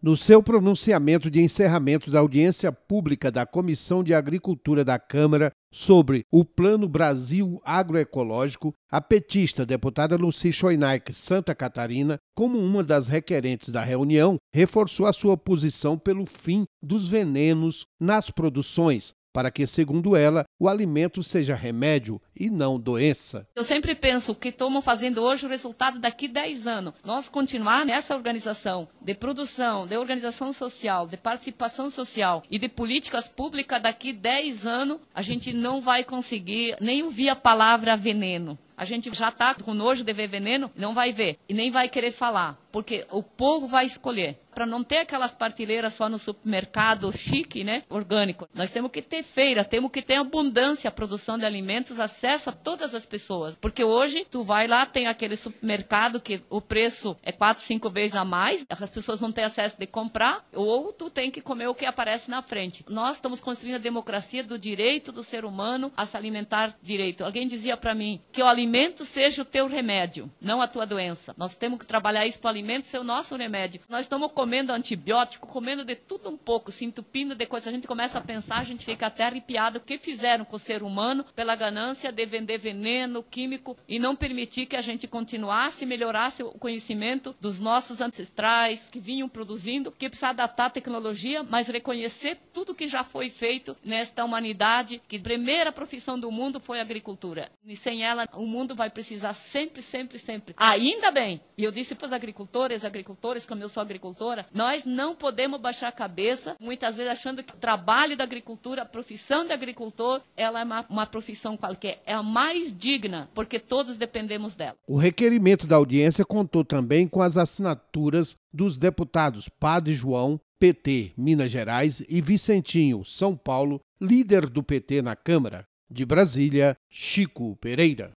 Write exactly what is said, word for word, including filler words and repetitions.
No seu pronunciamento de encerramento da audiência pública da Comissão de Agricultura da Câmara sobre o Plano Brasil Agroecológico, a petista deputada Lucy Schoenaich Santa Catarina, como uma das requerentes da reunião, reforçou a sua posição pelo fim dos venenos nas produções, para que, segundo ela, o alimento seja remédio e não doença. Eu sempre penso o que estamos fazendo hoje, o resultado daqui dez anos. Nós continuar nessa organização de produção, de organização social, de participação social e de políticas públicas daqui dez anos, a gente não vai conseguir nem ouvir a palavra veneno. A gente já está com nojo de ver veneno, não vai ver e nem vai querer falar, porque o povo vai escolher. Para não ter aquelas partilheiras só no supermercado chique, né, orgânico. Nós temos que ter feira, temos que ter abundância, produção de alimentos, acesso a todas as pessoas. Porque hoje, tu vai lá, tem aquele supermercado que o preço é quatro, cinco vezes a mais, as pessoas não têm acesso de comprar, ou tu tem que comer o que aparece na frente. Nós estamos construindo a democracia do direito do ser humano a se alimentar direito. Alguém dizia para mim que o alimento seja o teu remédio, não a tua doença. Nós temos que trabalhar isso para o alimento ser o nosso remédio. Nós estamos comendo antibiótico, comendo de tudo um pouco, se entupindo de coisa. A gente começa a pensar, a gente fica até arrepiado o que fizeram com o ser humano pela ganância de vender veneno químico e não permitir que a gente continuasse e melhorasse o conhecimento dos nossos ancestrais que vinham produzindo, que precisa adaptar a tecnologia, mas reconhecer tudo que já foi feito nesta humanidade, que a primeira profissão do mundo foi a agricultura. E sem ela, o mundo vai precisar sempre, sempre, sempre. Ainda bem, e eu disse para os agricultores, agricultores, como eu sou agricultora, nós não podemos baixar a cabeça, muitas vezes achando que o trabalho da agricultura, a profissão de agricultor, ela é uma, uma profissão qualquer, é a mais digna, porque todos dependemos dela. O requerimento da audiência contou também com as assinaturas dos deputados Padre João, P T, Minas Gerais, e Vicentinho, São Paulo, líder do P T na Câmara. De Brasília, Chico Pereira.